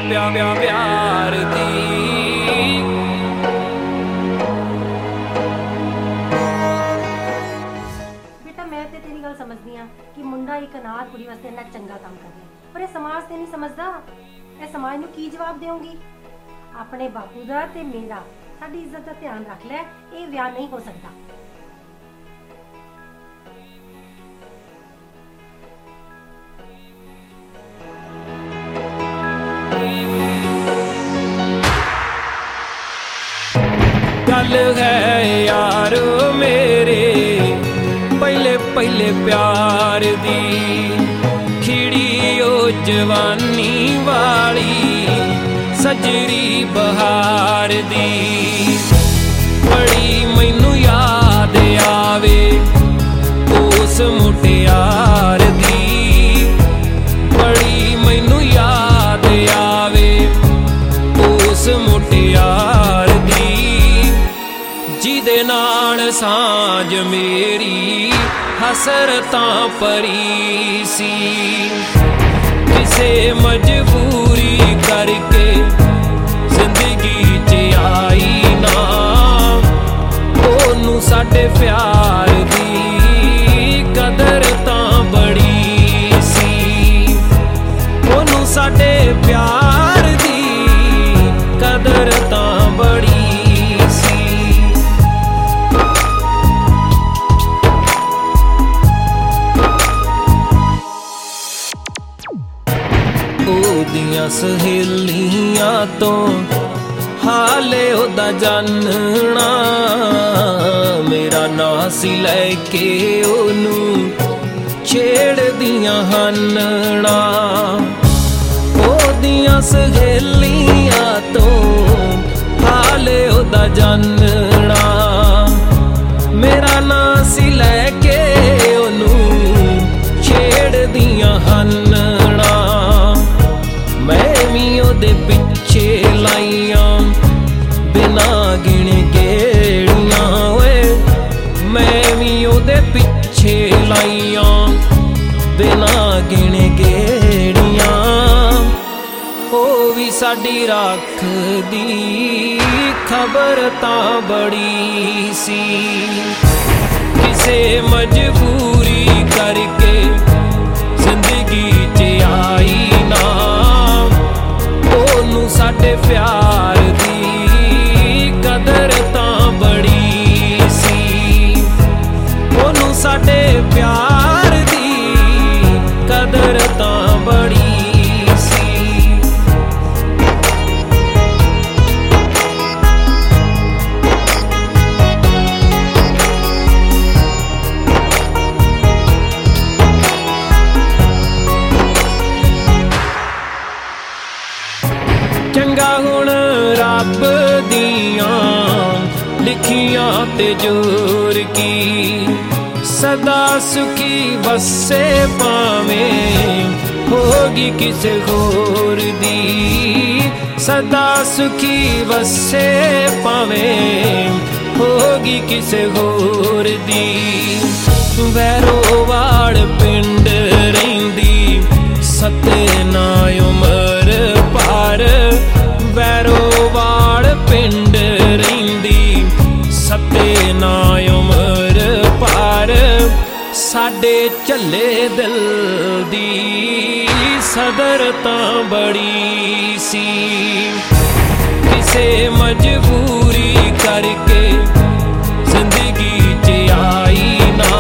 प्यार दी। बेटा मैं ते तेरी गल समझदी हां कि मुंडा एक अनाथ कुड़ी वास्ते इन्ना चंगा काम कर रहा, पर ये समाज ते नहीं समझदा। ये समाज नूं की जवाब देऊंगी? अपने बापू दा ते मेरा साडी इज्जत दा ध्यान रख ले, ये विआह नहीं हो सकदा। गल है यार मेरे पहले पहले प्यार दी, खिड़ी ओ जवानी वाली सजरी बहार दी। बड़ी मैनू याद आवे उस मुटियार दी, बड़ी मैनू याद आवे उस मुटियार दी, जिदे नाल सांझ मेरी हसरतां परी सी। किसे मजबूरी करके जिंदगी च आई ना, ओनू साडे प्यार दी कदर तां बड़ी सी। ओनू साडे प्यार दी कदर तां बड़ी दियां सहेलियां तो हाले ओदा जानना, मेरा नां सी लैके ओनू छेड़ दियां हन्ना। ओदियां सहेलियां तो हाले ओदा जानना, मेरा नां सी लैके ओनू छेड़ दियां हन्ना। मैं भी ओदे पिछे लाइया बिना गिण गेड़ियां वे, मैं भी ओदे पिछे लाइया बिना गिण गेड़ियां। ओ भी साडी रख दी खबर तां बड़ी सी। किसे मजबूरी करके जिंदगी च आई ना, ओनू साडे प्यार दी कदर तां बड़ी सी। ओनू साडे प्यार दी कदर तां बड़ी सी। चंगा हुण रब दियां लिखियां ते जोर की, सदा सुखी बसे पावें होगी किसे होर दी। सदा सुखी बसे पावें होगी किसे होर दी। वैरोवाड़ पिंड रहिंदी सते ना उमर पार, वैरोवाड़ पिंड रहिंदी सते ना उमर पार। साडे झल्ले दिल दी सदर तां बड़ी सी। किसे मजबूरी करके जिंदगी च आई ना,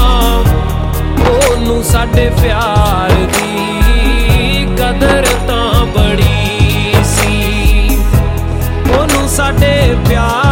ओनू साडे प्यार दी कदर तां बड़ी सी। ओनू साडे प्यार